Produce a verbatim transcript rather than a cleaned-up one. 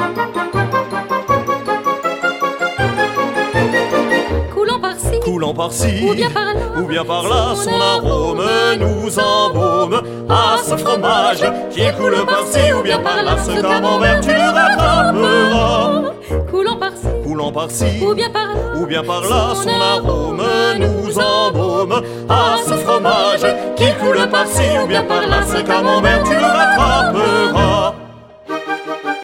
Coulant par-ci, coulant par-ci, ou bien par-là, ou bien par-là, son arôme nous embaume. Ah, ce fromage qui coule par-ci ou bien par-là, ce camembert tu le rattraperas. coulant par-ci, Coulant par-ci, ou bien par-là, ou bien par-là, son arôme nous embaume. Ah, ce fromage qui coule par-ci ou bien par-là, ce camembert tu le